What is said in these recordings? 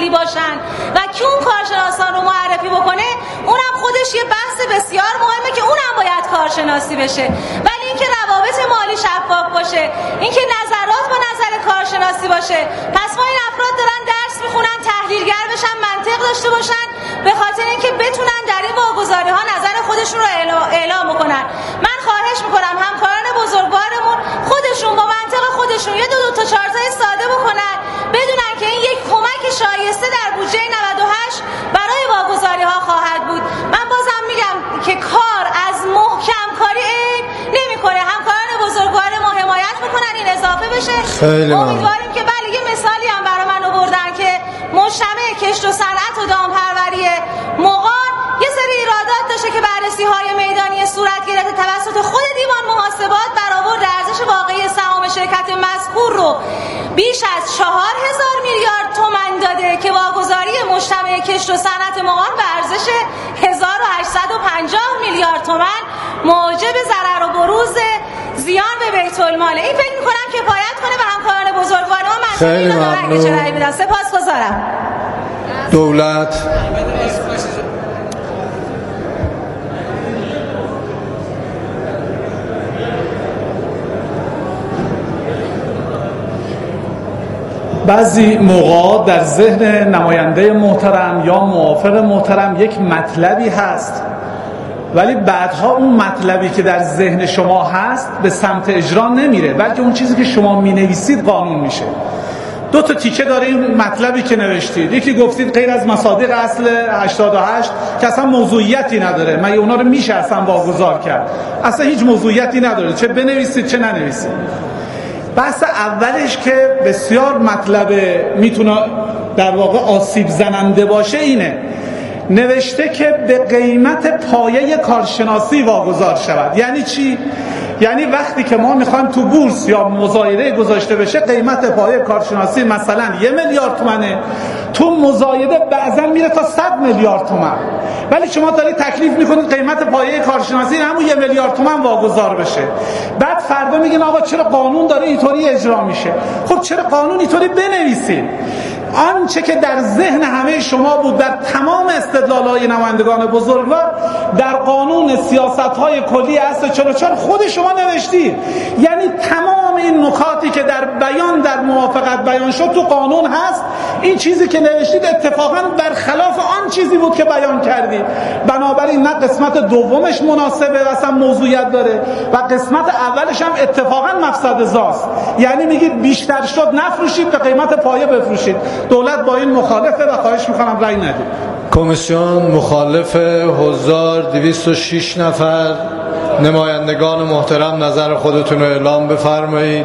تحصیلی باشن و کی اون کارشناسان رو معرفی بکنه، اونم خودش یه بحث بسیار مهمه که اونم باید کارشناسی بشه. ولی اینکه روابط مالی شفاف باشه، اینکه نظرات با نظر کارشناسی باشه، پس ما این افراد دارن درس میخونن تحلیلگر بشن، منطق داشته باشن، به خاطر اینکه بتونن در این واگذاری ها نظر خودشون رو اعلام کنن. من خواهش میکنم همکاران بزرگوارمون خودشون با منطق خودشون یه دو تا چارتای ساده بکنن، بدونن که این یک کمک شایسته در بودجه 98 برای واگذاری ها خواهد بود. من بازم میگم که کار از محکم کاری نمیکنه. همکاران بزرگوار ما حمایت میکنن این اضافه بشه. امیدواریم که بله یه مثالی هم برای من آوردن که مجتمع کشت و صنعت و دامپروری مغان یه سری ایرادات داشته که بررسی‌های میدانی صورت گرفته توسط خود دیوان محاسبات برآورد ارزش واقعی سهام شرکت مذکور رو بیش از 4000 میلیارد تومان داده که واگذاری مجتمع کشت و صنعت مغان به ارزش 1850 میلیارد تومان موجب ضرر و بروز زیان به بیت الماله. این فکر می‌کنم کفایت کنه به همکاران بزرگوار ما. خیلی ممنون. سپاسگزارم. دولت بعضی موقع در ذهن نماینده محترم یا موافق محترم یک مطلبی هست، ولی بعدها اون مطلبی که در ذهن شما هست به سمت اجرا نمیره، بلکه اون چیزی که شما مینویسید قانون میشه. دو تا تیکه داره این مطلبی که نوشتید. یکی گفتید غیر از مصادیق اصل 88 که اصلا موضوعیتی نداره، مگه اونا رو میشه اصلا واگذار کرد؟ اصلا هیچ موضوعیتی نداره، چه بنویسید چه ننویسید. بحث اولش که بسیار مطلب میتونه در واقع آسیب زننده باشه اینه، نوشته که به قیمت پایه کارشناسی واگذار شود. یعنی چی؟ یعنی وقتی که ما میخوایم تو بورس یا مزایده گذاشته بشه قیمت پایه کارشناسی مثلا 1 میلیارد تومنه، تو مزایده بعضا میره تا 100 میلیارد تومن، ولی شما دارید تکلیف میکنید قیمت پایه کارشناسی همون 1 میلیارد تومن واگذار بشه. بعد فردا میگین آقا چرا قانون داره اینطوری اجرا میشه؟ خب چرا قانون اینطوری بنویسید؟ آنچه که در ذهن همه شما بود در تمام استدلال‌های نمایندگان بزرگوار در قانون سیاست‌های کلی اصل 44 خود شما نوشتید. یعنی تمام این نکاتی که در بیان در موافقت بیان شد تو قانون هست. این چیزی که نوشتید اتفاقاً برخلاف آن چیزی بود که بیان کردید. بنابراین نه قسمت دومش مناسبه و اصلا موضوعیت داره و قسمت اولش هم اتفاقاً مفسد زاست. یعنی میگید بیشتر شد نفروشید به قیمت پایه بفروشید. دولت با این مخالفه و خواهش میکنم رأی ندید. کمیسیون مخالف. حضار 206 نفر. نمایندگان محترم نظر خودتون رو اعلام بفرمایید.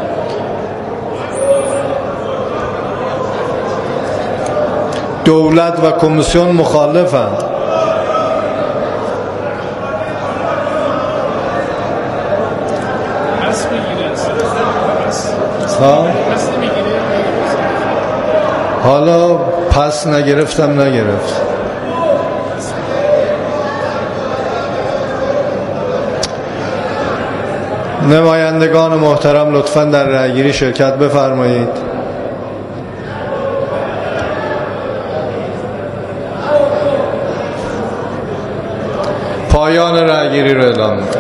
دولت و کمیسیون مخالفند. حالا پس نگرفتم نگرفت. نمایندگان محترم لطفاً در رأیگیری شرکت بفرمایید. پایان رأیگیری رو اعلام می‌کنم.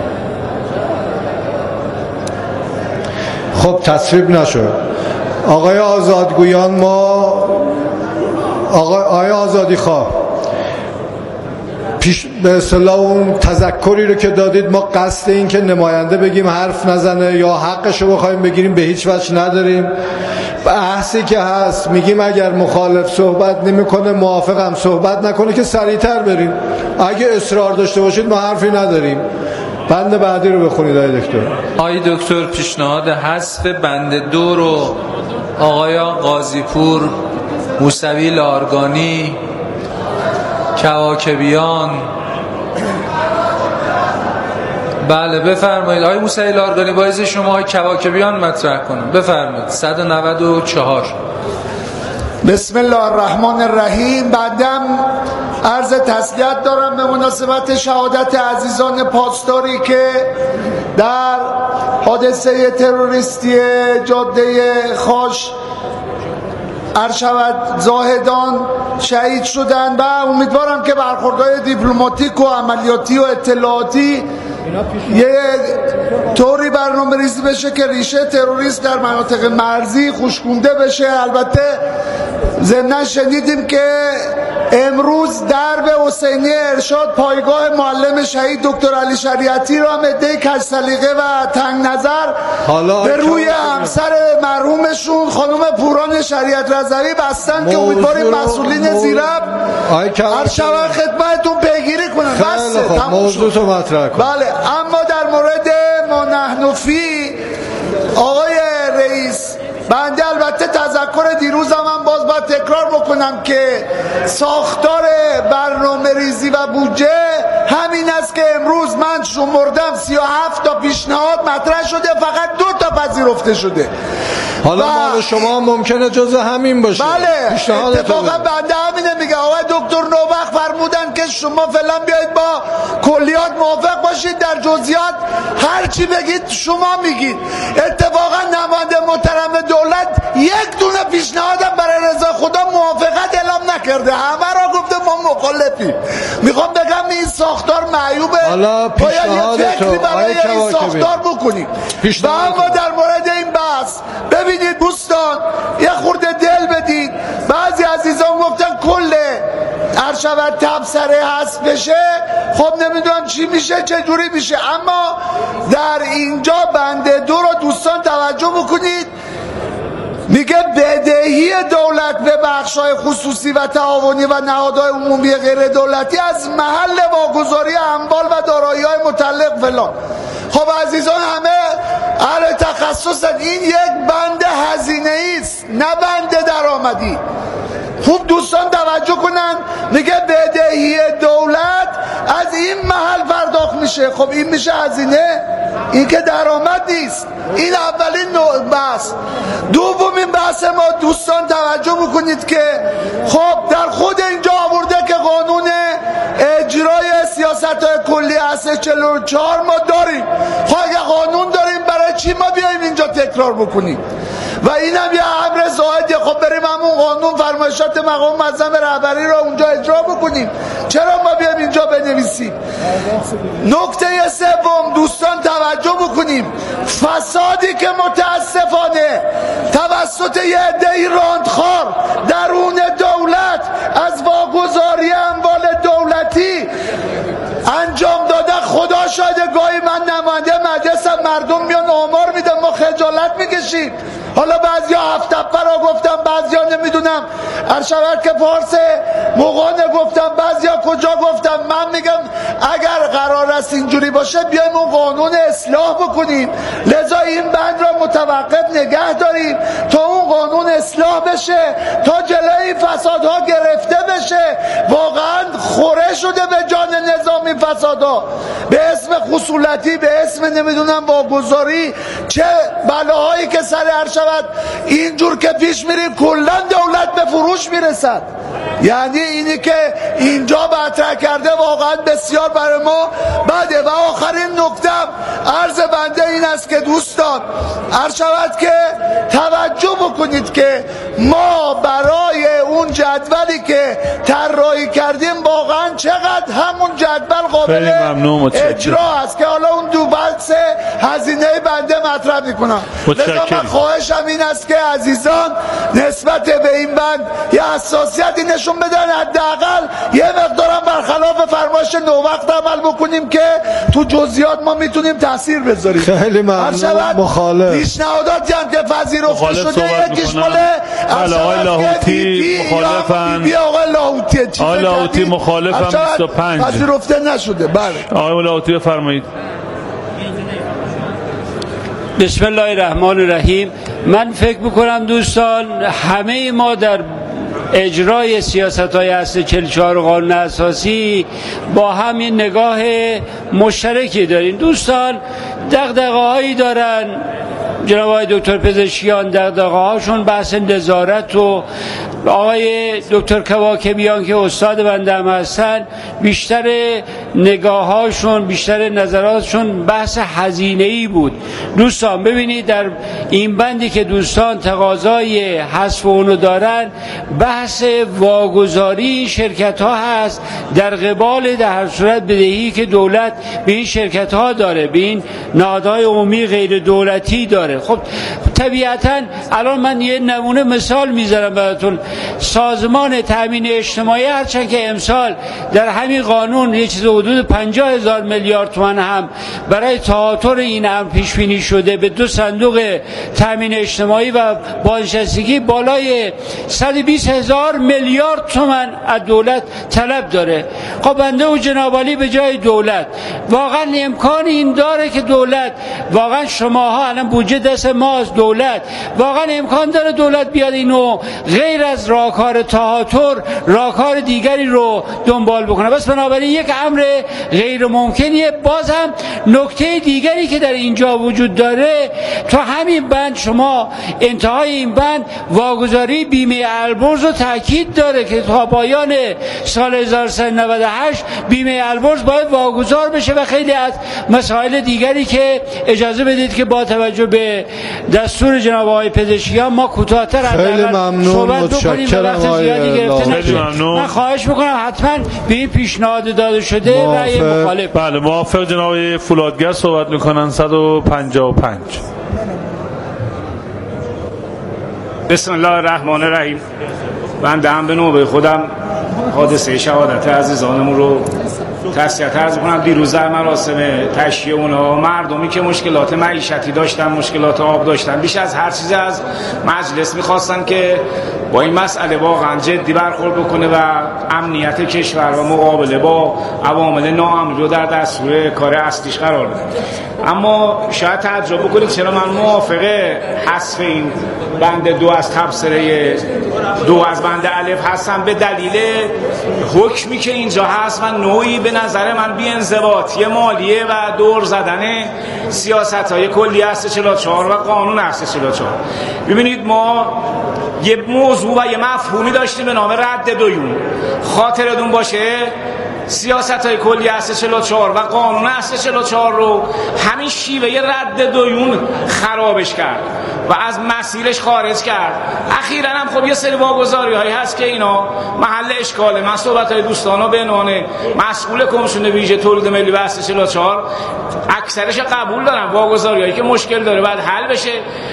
خب تصویب نشد. آقای آزادگویان، ما آقای آزادی خواه پیش به اصطلاح اون تذکری رو که دادید، ما قصد این که نماینده بگیم حرف نزنه یا حقش رو بخوایم بگیریم به هیچ وجه نداریم. بحثی که هست میگیم اگر مخالف صحبت نمیکنه موافقم صحبت نکنه که سریعتر بریم. اگه اصرار داشته باشید ما حرفی نداریم. بند بعدی رو بخونید آقای دکتر. آقای دکتر پیشنهاد حذف بند 2 رو آقای قاضی پور، موسوی لارگانی، کواکبیان. بله بفرمایید آقای موسوی لارگانی، باعث شما آقای کواکبیان مطرح کنم. بفرمایید. 194. بسم الله الرحمن الرحیم. بعدم عرض تسلیت دارم به مناسبت شهادت عزیزان پاسداری که در حادثه تروریستی جاده خاش عرشبت زاهدان شهید شدن و امیدوارم که برخوردهای دیپلماتیک و عملیاتی و اطلاعاتی یه طوری برنامه ریزی بشه که ریشه تروریست در مناطق مرزی خوشگونده بشه. البته ضمناً شنیدیم که امروز درب حسینی ارشاد پایگاه معلم شهید دکتر علی شریعتی را عده‌ای کج سلیقه و تنگ نظر به روی همسر مرحومشون خانم پوران شریعت رضوی بستن که امیدواریم مسئولین زیرب هر شب خدمتتون پیگیری کنن. بس موضوع تو مطرح کن. بله، اما در مورد ما نحن فی آقای رئیس، بنده البته تذکر دیروزم هم باز باید تکرار بکنم که ساختار برنامه ریزی و بودجه همین است که امروز من شمردم 37 تا پیشنهاد مطرح شده، فقط 2 تا پذیرفته شده. حالا مال شما ممکنه جزء همین باشه. بله، اتفاقا بنده همینه میگه. آقای دکتر نوبخت فرمودن که شما فعلا بیایید با کلیات موافق باشید، در جزئیات هر چی بگید شما میگید. اتفاقا نماینده محترم دولت یک دونه پیشنهادم برای رضا خدا موافقت اعلام نکرده، همه را گفته ما مخالفیم. میخوام بگم این ساختار معیوبه، باید یه فکری برای این ساختار بکنیم. و اما در مورد این بحث ببینید دوستان، یه خورده دل بدید. بعضی عزیزان گفتن کل عرشبت تبصره هست بشه، خب نمیدونم چی میشه چه جوری میشه. اما در اینجا بنده 2 رو دوستان توجه بکنید، میگه بدهی دولت به بخش‌های خصوصی و تعاونی و نهادهای عمومی غیر دولتی از محل واگذاری اموال و دارایی‌های متعلق فلان. خب عزیزان همه اهل تخصصن، این یک بند هزینه‌ای است نه بند درآمدی. خوب دوستان توجه کنن، میگه بدهی دولت از این محل پرداخت میشه. خب این میشه هزینه، این که درآمد نیست. این اولین بحث. دومین بحث ما دوستان توجه بکنید که خب در خود اینجا آورده که قانون اجرای سیاست‌های کلی اصل 44 ما داریم. خب اگه قانون داریم برای چی ما بیایم اینجا تکرار بکنیم؟ و اینم یه امر زائدی. خب بریم همون قانون فرمایشات مقام معظم رهبری را اونجا اجرا بکنیم، چرا ما بیایم اینجا بنویسیم؟ نکته سوم دوستان توجه بکنیم، فسادی که متاسفانه توسط یه عده‌ای راندخوار درون دولت از واگذاری اموال دولتی انجام داده. خدا شاهده گاهی من نماینده مجلسم، مردم میان آمار میدن، ما خجالت میکشیم. حالا بعضیا هفت تپه را گفتم، بعضیا نمیدونم ارشبت که فارس مغانه گفتم، بعضیا کجا گفتم. من میگم اگر قرار است اینجوری باشه بیایم اون قانون اصلاح بکنیم، لذا این بند را متوقف نگه داریم تا اون قانون اصلاح بشه، تا جلوی فسادها گرفته بشه. واقعا خوره شده به جان نظامی فسادها، به اسم خصولتی، به اسم نمیدونم واگذاری، چه بلاهایی که سر ارشبت اینجور که پیش میریم کلا دولت به فروش میرسد. یعنی اینی که اینجا مطرح کرده واقعا بسیار برای ما بده. و آخرین نکته عرض بنده این است که دوستان ارشبت که توجه بکنید که ما برای اون جدولی که طراحی کردیم واقعا چقدر همون جدول قابل اجرا است که حالا اون دو بحث هزینه بنده مطرح میکنم. لذا من خواهشم این است که عزیزان نسبت به این بند یه حساسیتی نشون بدن، حداقل یه مقدارم برخلاف فرمایش نوبخت عمل بکنیم که تو جزئیات ما میتونیم تاثیر بذاریم. خیلی ممنون. مخالف پیشنهاداتی هم که پذیرفته شده، یکیش مال آقای لاهوتی مخالفن. آقای لاهوتی مخالفن 25 پذیرفته نشده. بله آقای لاهوتی بفرمایید. بسم الله الرحمن الرحیم. من فکر میکنم دوستان همه ما در اجرای سیاست‌های اصل 44 قانون اساسی با هم این نگاه مشترکی داریم. دوستان دغدغه‌هایی دارن جناب آقای دکتر پزشکیان دغدغه هاشون بحث نظارت و آقای دکتر کواکبیان که استاد بنده هم هستن بیشتر نگاهاشون بیشتر نظراتشون بحث هزینه‌ای بود. دوستان ببینید در این بندی که دوستان تقاضای حذف اونو دارن بحث واگذاری شرکت ها هست در قبال در هر صورت بدهی که دولت به این شرکت ها داره، به این نهادهای عمومی غیر دولتی داره. خب طبیعتا الان من یه نمونه مثال میذارم براتون. سازمان تامین اجتماعی هرچند که امسال در همین قانون یه چیز حدود 50,000 میلیارد تومان هم برای تئاتر این امر پیش بینی شده به 2 صندوق تامین اجتماعی و بازنشستگی بالای 120,000 میلیارد تومان از دولت طلب داره. خب بنده و جناب عالی به جای دولت واقعا امکان این داره که دولت واقعا شماها الان بودجه دست ماست، دولت واقعا امکان داره دولت بیاد اینو غیر از راهکار تئاتر راهکار دیگری رو دنبال بکنه. بس بنابراین یک امر غیر ممکنیه. باز هم نکته دیگری که در اینجا وجود داره تا همین بند شما انتهای این بند واگذاری بیمه البرز رو تاکید داره که تا پایان سال 1398 بیمه البرز باید واگذار بشه و خیلی از مسائل دیگری که اجازه بدید که با توجه به دستور جناب آقای پزشکیان ما کوتاه‌تر خیلی ممنون، متشکرم آقای من خواهش میکنم حتما به این پیشنهاد داده شده رأی مخالف. بله موافق. جناب آقای فولادگر صحبت میکنن 155. بسم الله الرحمن الرحیم. من هم به نوبه خودم حادثه شهادت عزیزانمون رو تسلیت عرض کنم. دیروز در مراسم تشییع اونها مردمی که مشکلات معیشتی داشتن، مشکلات آب داشتن، بیش از هر چیز از مجلس میخواستن که با این مسئله واقعا جدی برخورد بکنه و امنیت کشور و مقابله با عوامل ناامنی رو در دستور کار اصلیش قرار بده. اما شاید تعجب بکنید چرا من موافق حذف این بند 2 از تبصره 2 از بند الف هستم. به دلیل حکمی که اینجا هست و نوعی به نظر من بی‌انضباطی مالیه و دور زدن سیاست‌های کلی اصل 44 و قانون اصل 44. ببینید ما یه موضوع و یه مفهومی داشتیم به نام رد دیون. خاطرتون باشه سیاست‌های کلی اصل 44 و قانون اصل 44 رو همین شیوه رد دیون خرابش کرد و از مسیرش خارج کرد. اخیراً هم خب یه سری واگذاری‌هایی هست که اینا محل اشکاله. من صحبت‌های دوستانا به عنوان مسئول کمیسیون ویژه تولید ملی و اصل 44 اکثرش قبول دارم. واگذاری‌هایی که مشکل داره بعد حل بشه.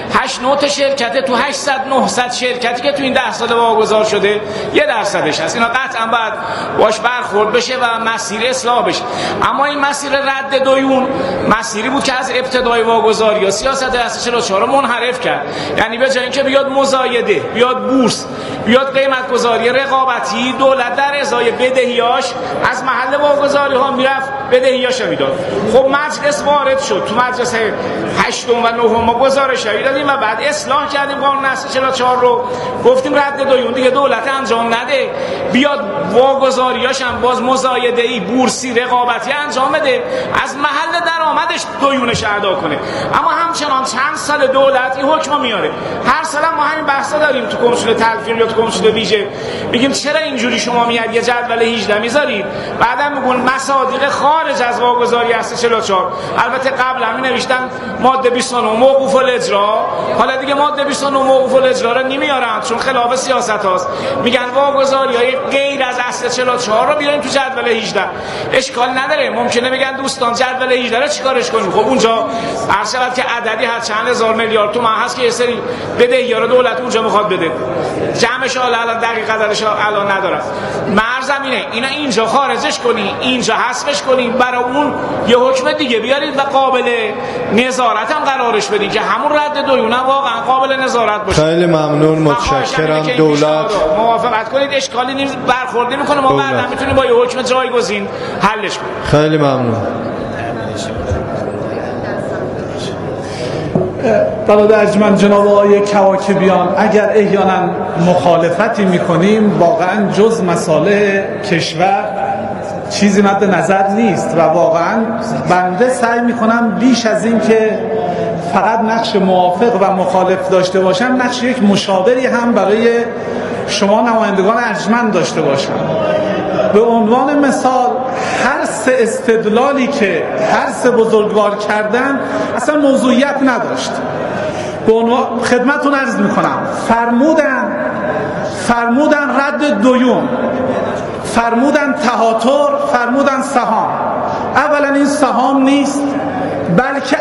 8 شرکت تو 800 900 شرکتی که تو این 10 سال واگذار شده 1% هست. اینا قطعاً باید باش برخورد بشه و مسیر اصلاح بشه. اما این مسیر رد دیون مسیری بود که از ابتدای واگذاری یا سیاست اصل 44 رو منحرف کرد. یعنی به جای اینکه بیاد مزایده، بیاد بورس، بیاد قیمت گذاری رقابتی، دولت در ازای بدهیاش از محل واگذاری ها میرفت بدهیاش میداد. خب مجلس وارد شد. تو مجلس 8 و 9 ما گزارشی دادیم و بعد اصلاح کردیم قانون اصل 44 رو. گفتیم رد دیون دیگه دولت انجام نده، بیاد واگذاریاش هم باز مزایده‌ای بورسی رقابتی انجام بده، از محل درآمدش دیونش ادا کنه. اما همچنان چند سال دولت این حکم میاره. هر سال ما همین بحثا داریم تو کمیسیون تلفیق یا تو کمیسیون ویژه، میگیم چرا اینجوری شما میاد یه جدول 18 میذارید بعدم میگن مصادیق خارج از واگذاری اصل 44. البته قبل همین نوشتن ماده 29 موقوف الاجرا، حالا دیگه ماده 29 موقوف الاجرا رو نمیارن چون خلاف سیاست هاست. میگن واگذاری‌های غیر از اصل 44 رو بیاریم تو جدول 18. اشکال نداره. ممکنه بگن دوستان جدول 18 رو چیکارش کنیم؟ خب اونجا هر شود که عددی هست چند هزار میلیارد تومان هست که یه سری بدهی‌ها رو دولت اونجا میخواد بده. جمعش الان دقیق عددش الان ندارم. مرزمینه اینا اینجا خارجش کنی، اینجا حذفش کنی، برای اون یه حکم دیگه بیارید و قابل نظارت هم قرارش بدین که همون رد دیون واقعا قابل نظارت باشه. خیلی ممنون، متشکرم. دولت موافقت کنید، اشکالی نیست، برخوردی میکنه، ما بعدا میتونیم با یه حکم جایگزین حلش کنیم. خیلی ممنون. برادر ارجمند جناب آقای کواکبیان، اگر احیانا مخالفتی میکنیم واقعا جز مصالح کشور چیزی مد نظر نیست و واقعا بنده سعی میکنم بیش از این که فقط نقش موافق و مخالف داشته باشم، نقش یک مشاوری هم برای شما نمایندگان ارجمند داشته باشم. به عنوان مثال هر سه استدلالی که هر سه بزرگوار کردن اصلا موضوعیت نداشت. به عنوان خدمتتون عرض میکنم، فرمودن رد دیون، فرمودن تهاتر، فرمودن سهام. اولا این سهام نیست، بلکه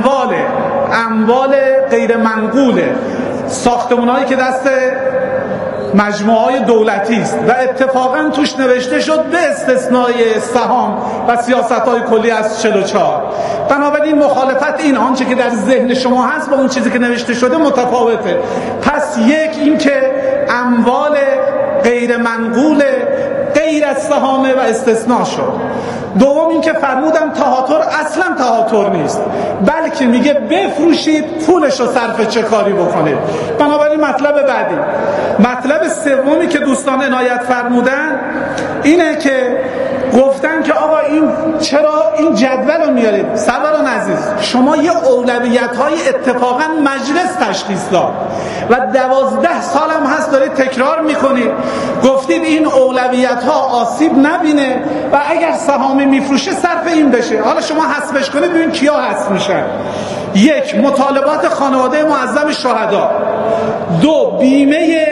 اموال غیر منقوله، ساختمان‌هایی که دست مجموعه‌های دولتی است و اتفاقا توش نوشته شد به استثنای سهام و سیاست‌های کلی از 44. بنابراین مخالفت این آنچه که در ذهن شما هست با اون چیزی که نوشته شده متفاوته. پس یک این که اموال غیر منقول غیر از سهامه و استثناء شد. دوم این که فرمودن تهاتر اصلا تهاتر نیست، بلکه میگه بفروشید پولش رو صرف چه کاری بکنید. بنابراین مطلب بعدی، مطلب سومی که دوستان عنایت فرمودن اینه که گفتن که آقا این چرا این جدول رو میارید؟ سروران عزیز، شما یه اولویت‌های اتفاقا مجلس تشخیص داد و 12 سال هم هست دارید تکرار میکنید، گفتید این اولویت‌ها آسیب نبینه و اگر سهامی میفروشه صرف این بشه. حالا شما حسابش کنید ببین کیا حذف میشن. یک، مطالبات خانواده معظم شهدا. دو، بیمه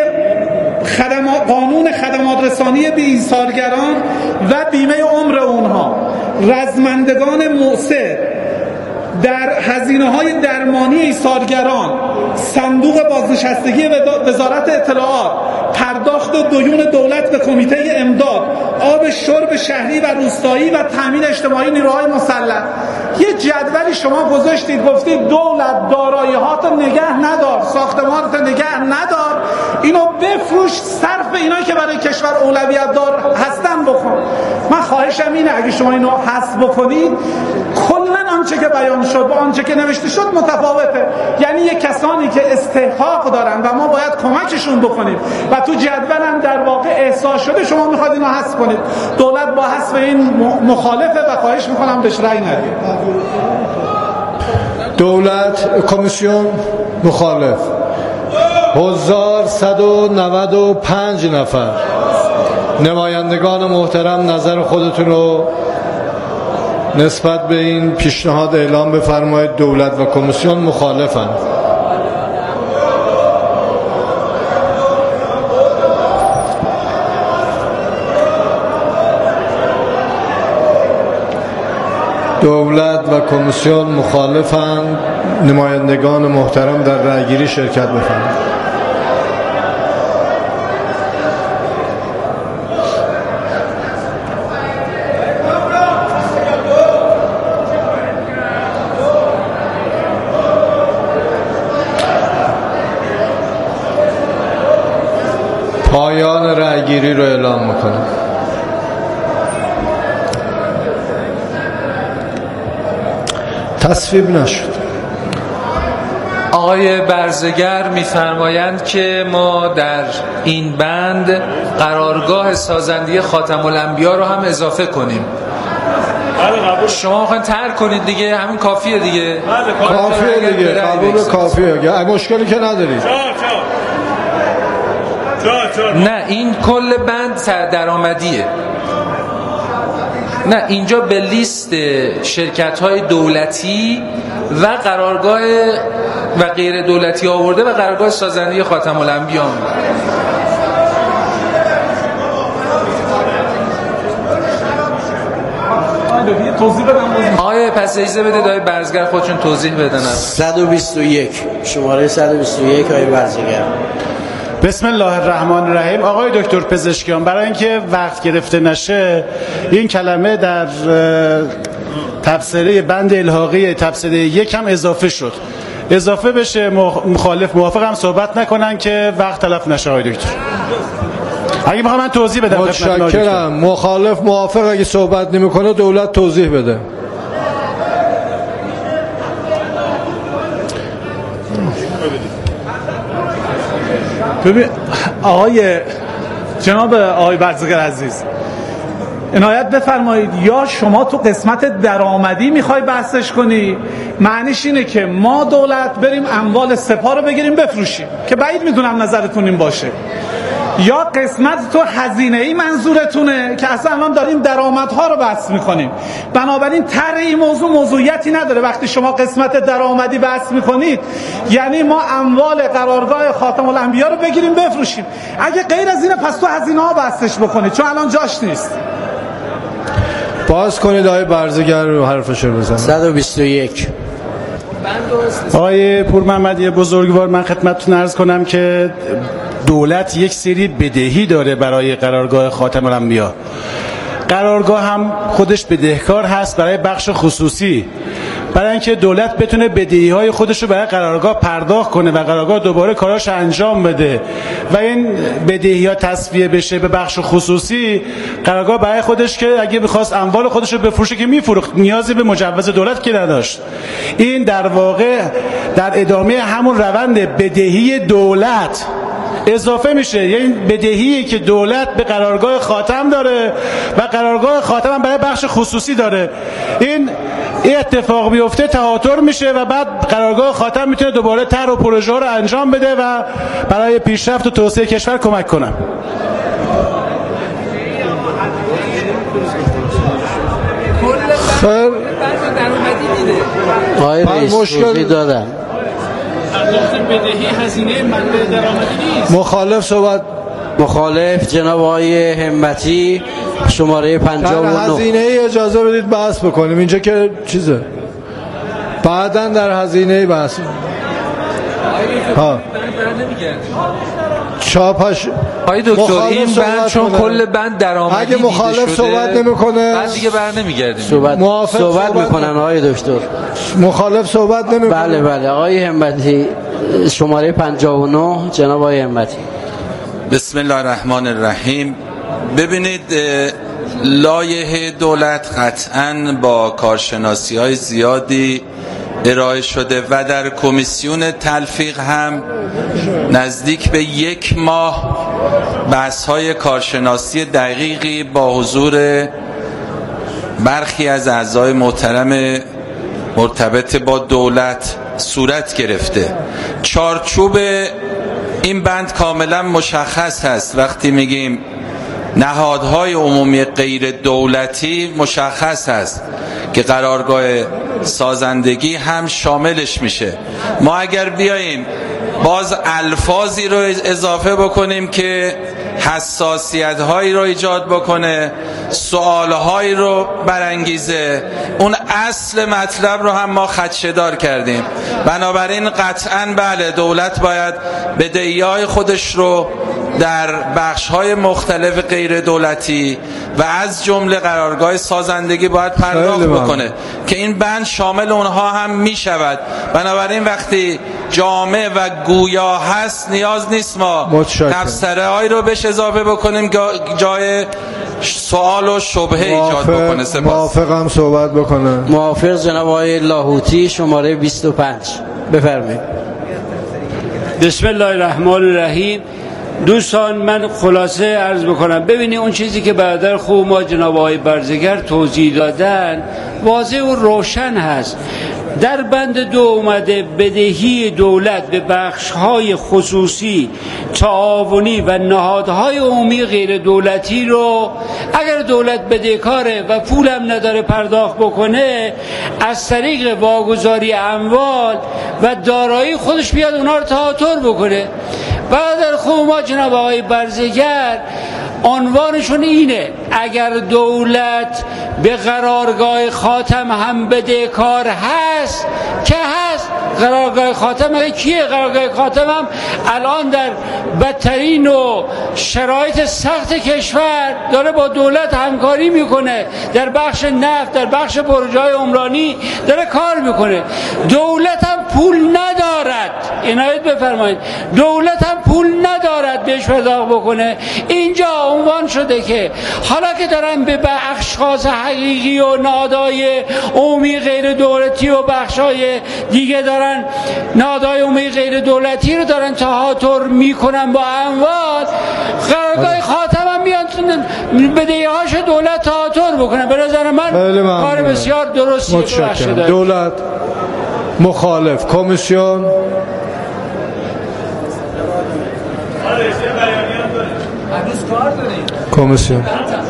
قانون خدمات رسانی به ایثارگران و بیمه عمر اونها، رزمندگان مؤثر در هزینه‌های درمانی ایثارگران، صندوق بازنشستگی وزارت اطلاعات، پرداخت دیون دولت به کمیته امداد، آب شرب شهری و روستایی و تامین اجتماعی نیروهای مسلح. یه جدولی شما گذاشتید گفتید دولت دارایی‌هات نگه ندار، ساختمانات نگه ندار، اینو بفروش صرف اینایی که برای کشور اولویت دار هستن بکن. من خواهشم اینه اگه شما اینو حذف بکنید کلا آنچه که بیان شد با آنچه که نوشته شد متفاوته. یعنی یک کسانی که استحقاق دارن و ما باید کمکشون بکنیم و تو جدول هم در واقع احساس شده شما میخواید اینو حذف کنید. دولت با حذف این مخالفه و خواهش میکنم بهش رأی ندید. دولت کمیسیون مخالف. حضار 195 نفر. نمایندگان محترم نظر خودتون رو نسبت به این پیشنهاد اعلام بفرمایید. دولت و کمیسیون مخالفند. دولت و کمیسیون مخالفند. نمایندگان محترم در رأیگیری شرکت بفرمایید. پایان رأیگیری رو اعلام میکنم. تصویب نشد. آقای برزگر می‌فرمایند که ما در این بند قرارگاه سازنده خاتم الانبیا رو هم اضافه کنیم. شما می‌خواید ترک کنید دیگه، همین کافیه دیگه. کافیه دیگه، قبول کافیه. مشکلی که ندارید. نه این کل بند درآمدیه. نه اینجا به لیست شرکت‌های دولتی و قرارگاه و غیر دولتی آورده و قرارگاه سازنده خاتم الانبیا. آقای پس اجازه بدید آقای برزگر خودشون توضیح بدن. 121 شماره 121 آقای برزگر. بسم الله الرحمن الرحیم. آقای دکتر پزشکیان، برای اینکه وقت گرفته نشه این کلمه در تبصره بند الحاقی تبصره 1 هم اضافه شد، اضافه بشه. مخالف موافق هم صحبت نکنن که وقت تلف نشه. آقای دکتر اگه بخوام من توضیح بدم. متشکرم. مخالف موافق اگه صحبت نمیکنه دولت توضیح بده. ببین جناب آقای برزگر عزیز، عنایت بفرمایید، یا شما تو قسمت درآمدی میخوای بحثش کنی، معنیش اینه که ما دولت بریم اموال سپاه رو بگیریم بفروشیم، که بعید میدونم نظرتون این باشه، یا قسمت تو هزینه‌ای منظورتونه که اصلا الان داریم درآمدها رو بحث میکنیم. بنابراین طرح این موضوعیتی نداره. وقتی شما قسمت درآمدی بحث میکنید یعنی ما اموال قرارگاه خاتم الانبیا رو بگیریم بفروشیم. اگه غیر از اینه پس تو هزینه‌ها بحثش بکنید، چون الان جاش نیست. باز کنید آقای برزگر رو حرفش رو بزنید. 121. آقای پور محمدی بزرگوار، من خدمتتون عرض کنم که دولت یک سری بدهی داره برای قرارگاه خاتم الانبیا. قرارگاه هم خودش بدهکار هست برای بخش خصوصی، برای اینکه دولت بتونه بدهی‌های خودش رو برای قرارگاه پرداخت کنه و قرارگاه دوباره کاراش انجام بده و این بدهی‌ها تصفیه بشه به بخش خصوصی، قرارگاه برای خودش که اگه می‌خواست اموال خودش رو بفروشه که می‌فروخت، نیازی به مجوز دولت که نداشت. این در واقع در ادامه همون روند بدهی دولت اضافه میشه، یعنی بدهی که دولت به قرارگاه خاتم داره و قرارگاه خاتم هم برای بخش خصوصی داره. این اتفاق بیفته تهاتر میشه و بعد قرارگاه خاتم میتونه دوباره طرح و پروژه رو انجام بده و برای پیشرفت و توسعه کشور کمک کنه. آقای رئیس توضیح دادم. بدهی هزینه منبع درآمدی نیست. مخالف صحبت. مخالف جناب آقای همتی، شماره 59. هزینه ای اجازه بدید بحث بکنیم اینجا که چیزه، بعداً در هزینه بحث. ها چاپش آقای دکتر این بند چون کل بند درآمدی اگه مخالف صحبت نمیکنه بعد دیگه برنمیگردیم. صحبت میکنن آقای دکتر. مخالف صحبت نمیکنه. بله آقای همتی، شماره 59 جناب آقای همتی. بسم الله الرحمن الرحیم. ببینید لایحه دولت قطعاً با کارشناسی‌های زیادی ارائه شده و در کمیسیون تلفیق هم نزدیک به 1 ماه بحث‌های کارشناسی دقیقی با حضور برخی از اعضای محترم مرتبط با دولت صورت گرفته. چارچوب این بند کاملا مشخص هست. وقتی میگیم نهادهای عمومی غیر دولتی مشخص هست که قرارگاه سازندگی هم شاملش میشه. ما اگر بیاییم باز الفاظی رو اضافه بکنیم که حساسیت هایی رو ایجاد بکنه، سوال هایی رو برانگیزه، اون اصل مطلب رو هم ما خدشه‌دار کردیم. بنابراین قطعاً بله دولت باید بدهی‌های خودش رو در بخش‌های مختلف غیر دولتی و از جمله قرارگاه سازندگی باید پرداخت بکنه که این بند شامل اونها هم میشود. بنابراین وقتی جامع و گویا هست نیاز نیست ما تفسیره هایی رو بهش اضافه بکنیم جای سوال و شبهه ایجاد بکنه. سپاس. موافقم صحبت بکنه. موافق جناب آقای لاهوتی، شماره 25. بفرمایید. بسم الله الرحمن الرحیم. دوستان من خلاصه عرض بکنم. ببینید اون چیزی که بعد خوب ما جناب آقای برزگر توضیح دادن واضح و روشن هست. در بند 2 اومده بدهی دولت به بخش‌های خصوصی، تعاونی و نهادهای عمومی غیر دولتی رو اگر دولت بدهکاره و پولم نداره پرداخت بکنه، از طریق واگذاری اموال و دارایی خودش بیاد اونا رو تهاتر بکنه. بعد خوب ما جناب آقای برزگر عنوانشون اینه: اگر دولت به قرارگاه خاتم هم بدهکار هست که هست. قرارگاه خاتم اگه کیه؟ قرارگاه خاتم هم الان در بدترین و شرایط سخت کشور داره با دولت همکاری میکنه، در بخش نفت، در بخش پروژه‌های عمرانی داره کار میکنه. دولت هم پول ندارد، عنایت بفرمایید، دولت هم پول ندارد باید بهش پرداخت بکنه. اینجا عنوان شده که حالا که دارن به اشخاص حقیقی و نهادهای عمومی غیر دولتی و بخشای دیگه دارن نهادهای عمومی غیر دولتی رو دارن تهاتر میکنن با اموال، قرارگاه خاتم هم بیان بدهی‌هاش دولت تهاتر بکنن. به نظر من کار بسیار درستیه. متشکرم. دولت مخالف. کمیسیون کمیسیون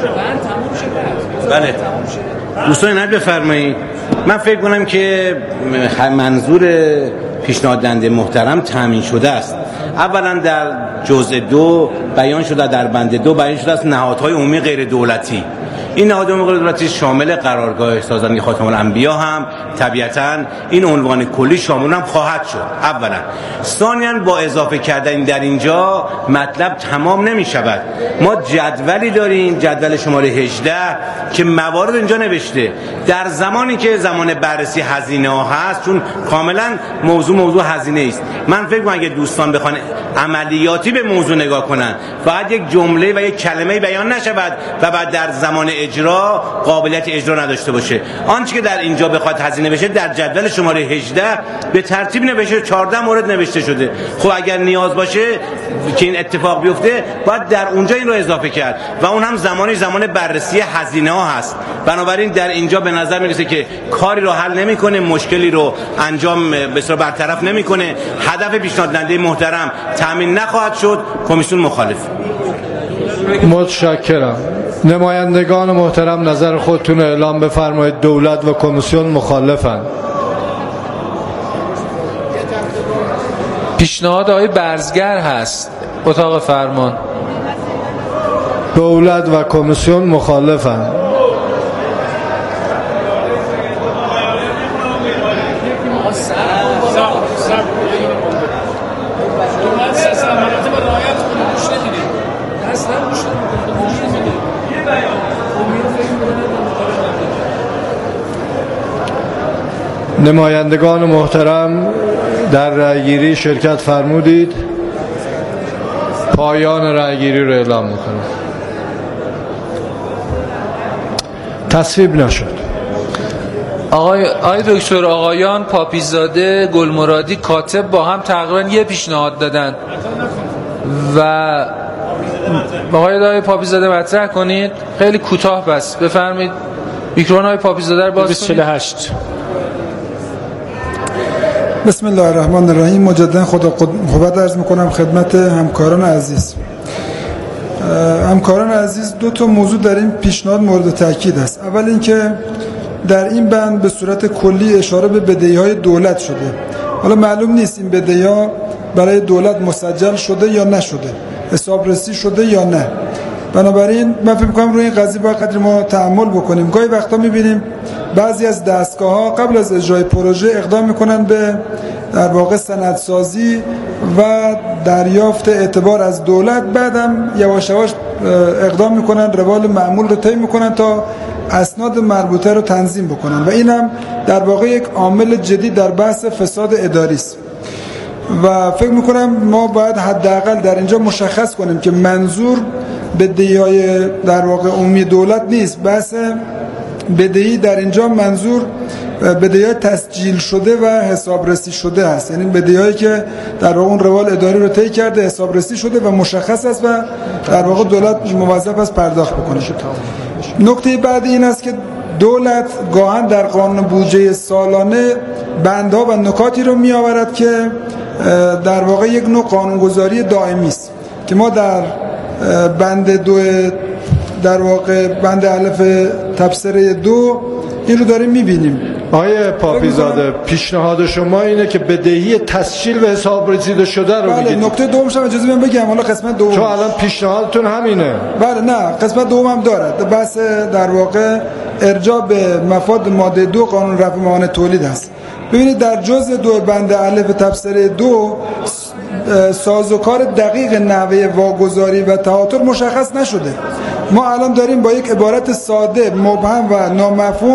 بله دوستان اینت بفرمایید. من فکر کنم که منظور پیشنهاد دهنده محترم تامین شده است. اولا در جزء 2 بیان شده، در بند 2 بیان شده است نهادهای عمومی غیر دولتی. این نهادهای عمومی غیر دولتی شامل قرارگاه سازنده خاتم الانبیا هم طبیعتاً این عنوان کلی شامل هم خواهد شد. اولا. ثانیاً با اضافه کردن در اینجا مطلب تمام نمی شود. ما جدولی داریم، جدول شماره 18 که موارد اینجا نوشته در زمانی که زمان بررسی هزینه ها هست، چون کاملا موضوع هزینه است. من فکر کنم اگه دوستان بخوان عملیاتی به موضوع نگاه کنن، فقط یک جمله و یک کلمه بیان نشود و بعد در زمان اجرا قابلیت اجرا نداشته باشه. آنچه که در اینجا بخواد هزینه بشه در جدول شماره 18 به ترتیب نوشته، 14 مورد نوشته شده. خب اگر نیاز باشه که این اتفاق بیفته باید در اونجا این رو اضافه کرد و اون هم زمان بررسی هزینه ها هست. بنابراین در اینجا به نظر میرسه که کاری رو حل نمیکنه، مشکلی رو انجام بسیار برطرف نمیکنه. هدف پیشنهاد دهنده محترم تامین نخواهد شد. کمیسیون مخالف. متشکرم. نمایندگان محترم نظر خودتون رو اعلام بفرمایید. دولت و کمیسیون مخالفن. پیشنهاد آقای برزگر هست اتاق فرمان. دولت و کمیسیون مخالفن. نمایندگان محترم در رأیگیری شرکت فرمودید. پایان رأیگیری رو اعلام میکنم. تصویب نشد. آقای دکتر، آقایان پاپیزاده، گلمرادی، کاتب با هم تقریبا یه پیشنهاد دادن و آقای پاپیزاده مطرح کنید. خیلی کوتاه بس بفرمایید. میکروفون آقای پاپیزاده رو باز کنید. 48. بسم الله الرحمن الرحیم. مجددا خدا قوت عرض میکنم خدمت همکاران عزیز. همکاران عزیز، دو تا موضوع در این پیشنهاد مورد تاکید است. اول اینکه در این بند به صورت کلی اشاره به بدهی‌های دولت شده. حالا معلوم نیست این بدهی‌ها برای دولت مسجل شده یا نشده، حسابرسی شده یا نه. بنابراین من فکر می‌کنم روی این قضیه باید قدری ما تأمل بکنیم. گاهی وقتا می‌بینیم بعضی از دستگاه‌ها قبل از اجرای پروژه اقدام می‌کنن به در واقع سندسازی و دریافت اعتبار از دولت، بعدم یواش یواش اقدام می‌کنن روال معمول رو طی می‌کنن تا اسناد مربوطه رو تنظیم بکنن و این هم در واقع یک عامل جدید در بحث فساد اداری است. و فکر میکنم ما باید حداقل در اینجا مشخص کنیم که منظور بدهی‌های در واقع عمومی دولت نیست. بحث بدهی در اینجا منظور بدهی‌های تسجیل شده و حسابرسی شده است. یعنی بدهی‌هایی که در واقع اون روال اداری رو طی کرده، حسابرسی شده و مشخص است و در واقع دولت موظف است پرداخت بکنه. نکته بعد این است که دولت گاهن در قانون بودجه سالانه بندها و نکاتی رو می آورد که در واقع یک نوع قانونگذاری دائمی است که ما در بند 2 در واقع بند الف تبصره 2 این رو داریم می‌بینیم. آقای پاپیزاده، پیشنهاد شما اینه که بدهی تسجیل و حسابرسی شده رو بگید. بله، نکته دومش هم اجازه بدید بگم. حالا قسمت دوم چون الان پیشنهادتون همینه. بله، نه، قسمت دوم هم دارد. بحث در واقع ارجاع به مفاد ماده 2 قانون رفع موانع تولید است. ببینید در جزء 2 بند الف تبصره 2 سازوکار دقیق نحوه واگذاری و تهاتر مشخص نشده. ما الان داریم با یک عبارت ساده، مبهم و نامفهوم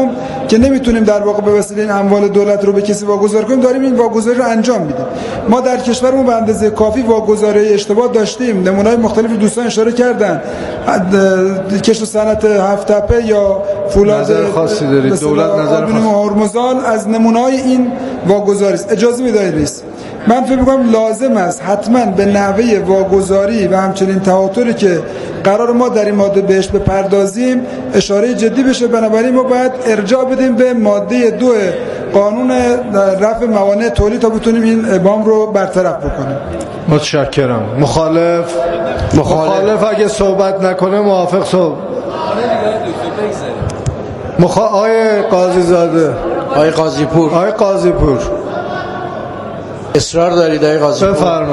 که نمیتونیم در واقع به وسیله این اموال دولت رو به کسی واگذار کنیم، داریم این واگذاری رو انجام میدیم. ما در کشورمون به اندازه کافی واگذاری اشتباه داشتیم. نمونه‌های مختلف دوستان اشاره کردن، کشت صنعت هفت تپه یا فولاد نظر خاصی دارید دولت نظر خاصی هرمزگان از نمونه‌های این واگذاری است. اجازه میدید رئیس، من فکر می‌کنم لازم است حتما به نحوه واگذاری و همچنین تواتری که قرار ما در این ماده بهش بپردازیم اشاره جدی بشه. بنابراین ما باید ارجاع بدیم به ماده 2 قانون رفع موانع تولید تا بتونیم این ابهام رو برطرف بکنیم. متشکرم. مخالف اگه صحبت نکنه موافق صحبت. آقای قاضی زاده، آقای قاضی پور اصرار دارید آقای قاضی پور؟ بفرمایید.